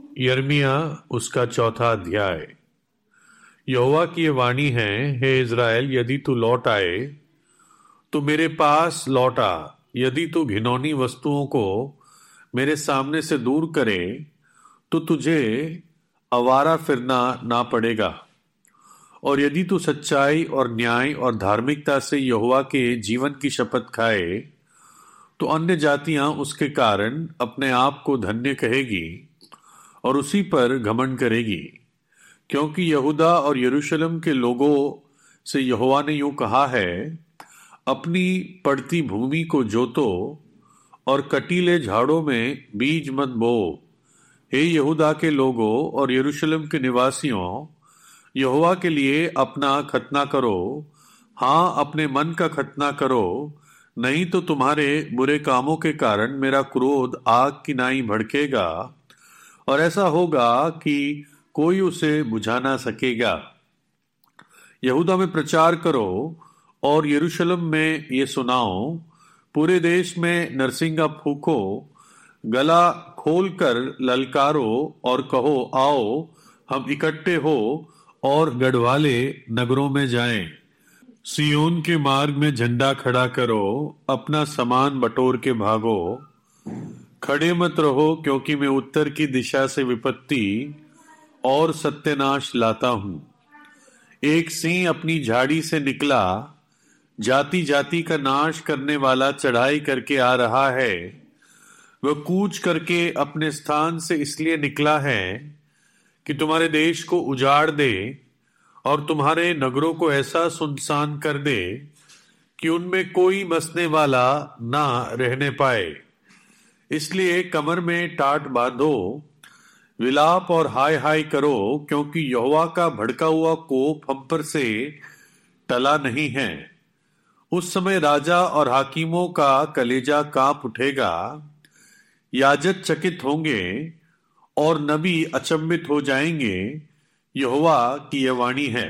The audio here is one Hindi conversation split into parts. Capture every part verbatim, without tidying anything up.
यिर्मयाह उसका चौथा अध्याय। यहोवा की ये वाणी है, हे इज़राइल, यदि तू लौट आए तो मेरे पास लौट आ। यदि तू घिनौनी वस्तुओं को मेरे सामने से दूर करे तो तुझे आवारा फिरना ना पड़ेगा। और यदि तू सच्चाई और न्याय और धार्मिकता से यहोवा के जीवन की शपथ खाए तो अन्य जातियां उसके कारण अपने आप को धन्य कहेगी और उसी पर घमंड करेगी, क्योंकि यहूदा और यरूशलेम के लोगों से यहोवा ने यूं कहा है, अपनी पड़ती भूमि को जोतो और कटीले झाड़ों में बीज मत बो। हे यहूदा के लोगों और यरूशलेम के निवासियों, यहोवा के लिए अपना खतना करो, हाँ अपने मन का खतना करो, नहीं तो तुम्हारे बुरे कामों के कारण मेरा क्रोध आग की नाई भड़केगा और ऐसा होगा कि कोई उसे बुझा ना सकेगा। यहूदा में प्रचार करो और यरूशलेम में ये सुनाओ, पूरे देश में नरसिंगा फूको, गला खोलकर ललकारो और कहो, आओ हम इकट्ठे हो और गढ़वाले नगरों में जाएं। सियोन के मार्ग में झंडा खड़ा करो, अपना सामान बटोर के भागो। खड़े मत रहो, क्योंकि मैं उत्तर की दिशा से विपत्ति और सत्यानाश लाता हूं। एक सिंह अपनी झाड़ी से निकला, जाति जाति का नाश करने वाला चढ़ाई करके आ रहा है। वह कूच करके अपने स्थान से इसलिए निकला है कि तुम्हारे देश को उजाड़ दे और तुम्हारे नगरों को ऐसा सुनसान कर दे कि उनमें कोई बसने वाला ना रहने पाए। इसलिए कमर में टाट बांधो, विलाप और हाय हाय करो, क्योंकि यहोवा का भड़का हुआ कोप हम पर से टला नहीं है। उस समय राजा और हाकिमों का कलेजा कांप उठेगा, याजक चकित होंगे और नबी अचंभित हो जाएंगे। यहोवा की यह वाणी है।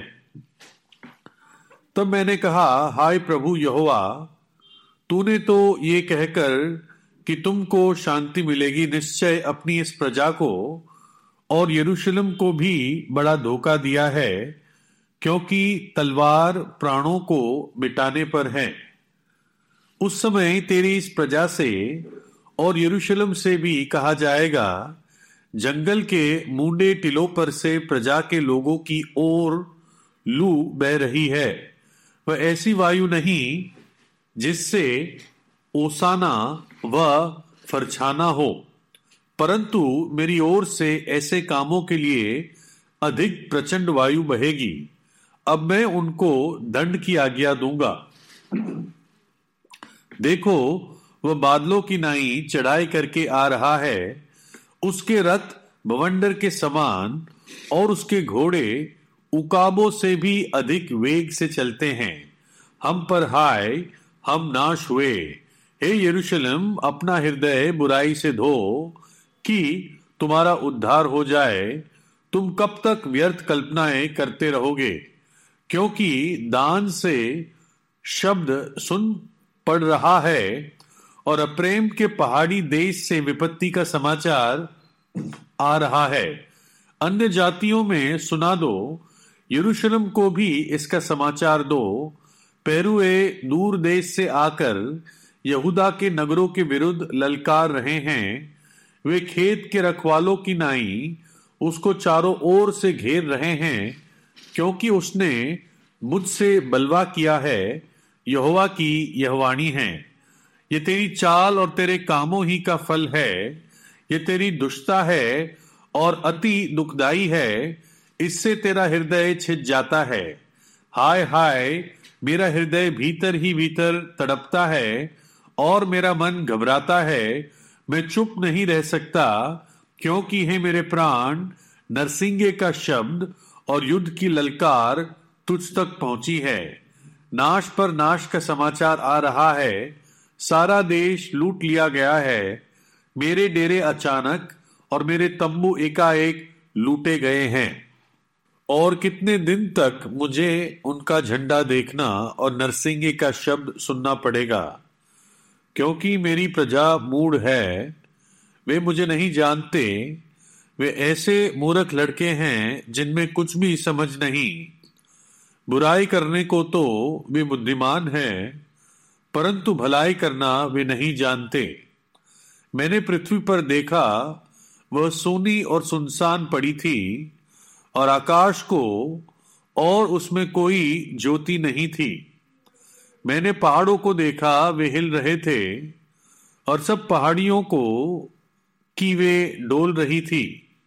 तब मैंने कहा, हाय प्रभु यहोवा, तूने तो ये कहकर कि तुमको शांति मिलेगी निश्चय अपनी इस प्रजा को और यरूशलेम को भी बड़ा धोखा दिया है, क्योंकि तलवार प्राणों को मिटाने पर है। उस समय तेरी इस प्रजा से और यरूशलेम से भी कहा जाएगा, जंगल के मूंडे टिलों पर से प्रजा के लोगों की ओर लू बह रही है। वह ऐसी वायु नहीं जिससे ओसाना व फरछाना हो, परंतु मेरी ओर से ऐसे कामों के लिए अधिक प्रचंड वायु बहेगी। अब मैं उनको दंड की आज्ञा दूंगा। देखो, वह बादलों की नाई चढ़ाई करके आ रहा है, उसके रथ बवंडर के समान और उसके घोड़े उकाबों से भी अधिक वेग से चलते हैं। हम पर हाय, हम नाश हुए। हे यरूशलेम, अपना हृदय बुराई से धो कि तुम्हारा उद्धार हो जाए। तुम कब तक व्यर्थ कल्पनाएं करते रहोगे? क्योंकि दान से शब्द सुन पड़ रहा है और अप्रेम के पहाड़ी देश से विपत्ति का समाचार आ रहा है। अन्य जातियों में सुना दो, यरूशलेम को भी इसका समाचार दो। पेरुए दूर देश से आकर यहूदा के नगरों के विरुद्ध ललकार रहे हैं। वे खेत के रखवालों की नाई उसको चारों ओर से घेर रहे हैं, क्योंकि उसने मुझसे बलवा किया है। यहोवा की यह वाणी है। ये तेरी चाल और तेरे कामों ही का फल है। ये तेरी दुष्टता है और अति दुखदाई है, इससे तेरा हृदय छिद जाता है। हाय हाय, मेरा हृदय भीतर ही भीतर तड़पता है और मेरा मन घबराता है। मैं चुप नहीं रह सकता, क्योंकि है मेरे प्राण, नरसिंगे का शब्द और युद्ध की ललकार तुझ तक पहुंची है। नाश पर नाश का समाचार आ रहा है। सारा देश लूट लिया गया है। मेरे डेरे अचानक और मेरे तंबू एकाएक लूटे गए हैं। और कितने दिन तक मुझे उनका झंडा देखना और नरसिंगे का शब्द सुनना पड़ेगा? क्योंकि मेरी प्रजा मूढ़ है, वे मुझे नहीं जानते। वे ऐसे मूर्ख लड़के हैं जिनमें कुछ भी समझ नहीं। बुराई करने को तो वे बुद्धिमान हैं, परंतु भलाई करना वे नहीं जानते। मैंने पृथ्वी पर देखा, वह सूनी और सुनसान पड़ी थी, और आकाश को और उसमें कोई ज्योति नहीं थी। मैंने पहाड़ों को देखा, वे हिल रहे थे, और सब पहाड़ियों को की वे डोल रही थी।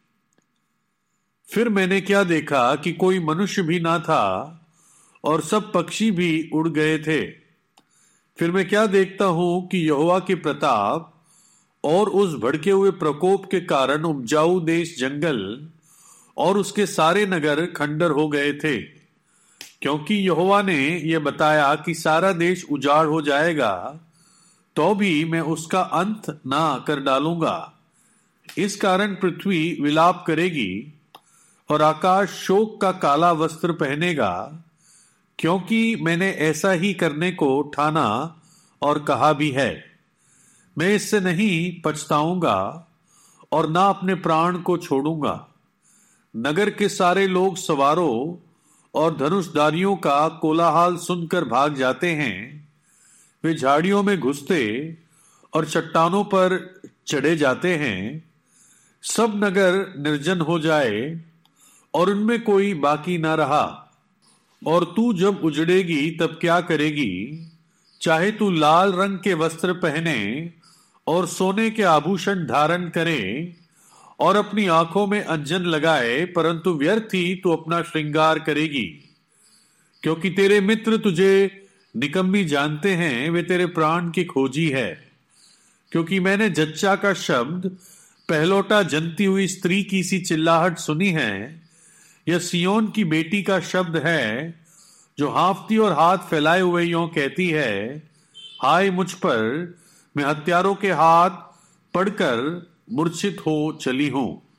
फिर मैंने क्या देखा कि कोई मनुष्य भी ना था, और सब पक्षी भी उड़ गए थे। फिर मैं क्या देखता हूं कि यहोवा के प्रताप और उस भड़के हुए प्रकोप के कारण उपजाऊ देश जंगल और उसके सारे नगर खंडर हो गए थे, क्योंकि यहोवा ने यह बताया कि सारा देश उजाड़ हो जाएगा, तो भी मैं उसका अंत ना कर डालूंगा। इस कारण पृथ्वी विलाप करेगी और आकाश शोक का काला वस्त्र पहनेगा, क्योंकि मैंने ऐसा ही करने को ठाना और कहा भी है। मैं इससे नहीं पछताऊंगा और ना अपने प्राण को छोड़ूंगा। नगर के सारे लोग सवारों और धनुषधारियों का कोलाहल सुनकर भाग जाते हैं। वे झाड़ियों में घुसते और चट्टानों पर चढ़े जाते हैं। सब नगर निर्जन हो जाए और उनमें कोई बाकी ना रहा। और तू जब उजड़ेगी तब क्या करेगी? चाहे तू लाल रंग के वस्त्र पहने और सोने के आभूषण धारण करे और अपनी आंखों में अंजन लगाए, परंतु व्यर्थ ही तू अपना श्रृंगार करेगी, क्योंकि तेरे मित्र तुझे निकम्मी जानते हैं, वे तेरे प्राण की खोजी है। क्योंकि मैंने जच्चा का शब्द, पहलौटा जनती हुई स्त्री की सी चिल्लाहट सुनी है। यह सियोन की बेटी का शब्द है, जो हांफती और हाथ फैलाए हुए यों कहती है, हाय मुझ पर, मैं हत्यारों के हाथ पड़कर मूर्छित हो चली हूं।